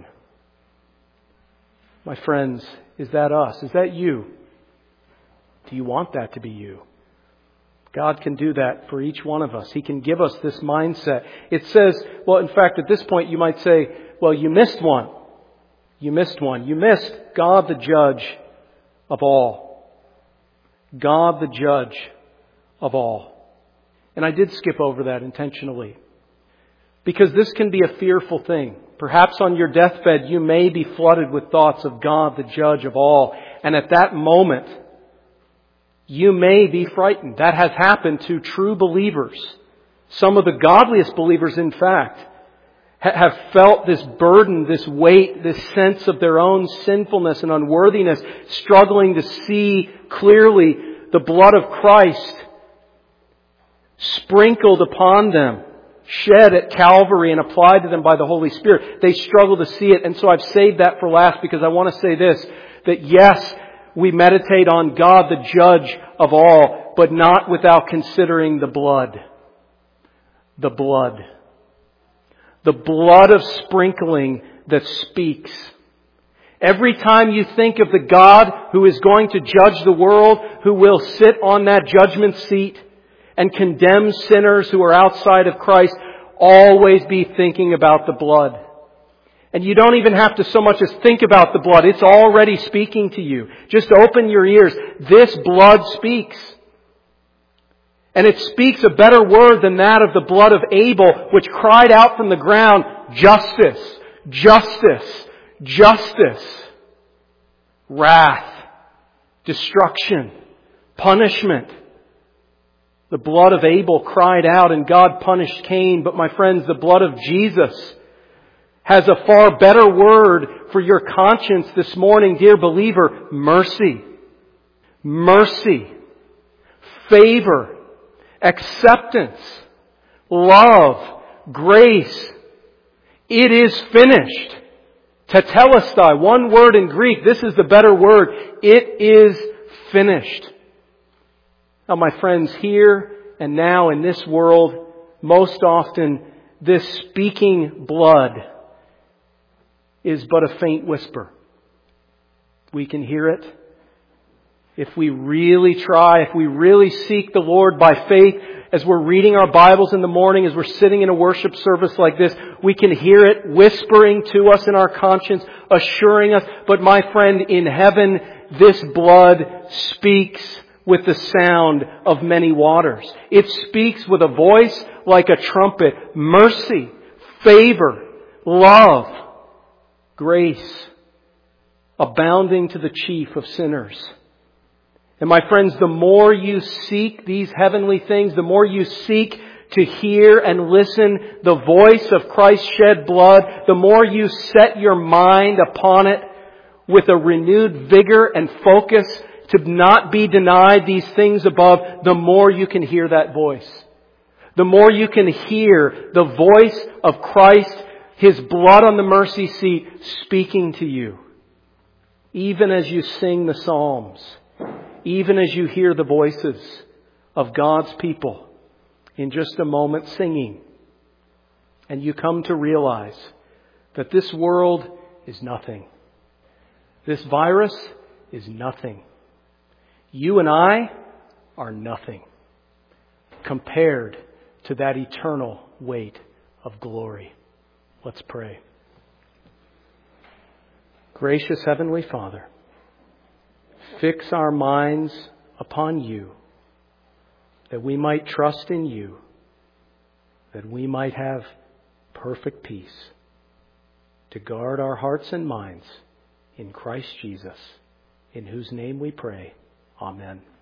My friends, is that us? Is that you? Do you want that to be you? God can do that for each one of us. He can give us this mindset. It says, well, in fact, at this point you might say, well, you missed one. You missed one. You missed God the judge of all. God the judge of all. And I did skip over that intentionally. Because this can be a fearful thing. Perhaps on your deathbed you may be flooded with thoughts of God the judge of all. And at that moment, you may be frightened. That has happened to true believers. Some of the godliest believers, in fact, have felt this burden, this weight, this sense of their own sinfulness and unworthiness, struggling to see clearly the blood of Christ sprinkled upon them, shed at Calvary and applied to them by the Holy Spirit. They struggle to see it. And so I've saved that for last because I want to say this, that yes, we meditate on God, the judge of all, but not without considering the blood. The blood. The blood of sprinkling that speaks. Every time you think of the God who is going to judge the world, who will sit on that judgment seat and condemn sinners who are outside of Christ, always be thinking about the blood. And you don't even have to so much as think about the blood. It's already speaking to you. Just open your ears. This blood speaks. And it speaks a better word than that of the blood of Abel, which cried out from the ground, justice, justice, justice, wrath, destruction, punishment. The blood of Abel cried out and God punished Cain. But my friends, the blood of Jesus has a far better word for your conscience this morning, dear believer. Mercy. Mercy. Favor. Acceptance. Love. Grace. It is finished. Tetelestai, one word in Greek. This is the better word. It is finished. Now, my friends, here and now in this world, most often this speaking blood is but a faint whisper. We can hear it. If we really try, if we really seek the Lord by faith, as we're reading our Bibles in the morning, as we're sitting in a worship service like this, we can hear it whispering to us in our conscience, assuring us. But my friend, in heaven, this blood speaks with the sound of many waters. It speaks with a voice like a trumpet. Mercy, favor, love, grace, abounding to the chief of sinners. And my friends, the more you seek these heavenly things, the more you seek to hear and listen the voice of Christ's shed blood, the more you set your mind upon it with a renewed vigor and focus to not be denied these things above, the more you can hear that voice. The more you can hear the voice of Christ, His blood on the mercy seat, speaking to you. Even as you sing the Psalms, even as you hear the voices of God's people in just a moment singing, and you come to realize that this world is nothing. This virus is nothing. You and I are nothing compared to that eternal weight of glory. Let's pray. Gracious Heavenly Father, fix our minds upon You, that we might trust in You, that we might have perfect peace, to guard our hearts and minds in Christ Jesus, in whose name we pray. Amen.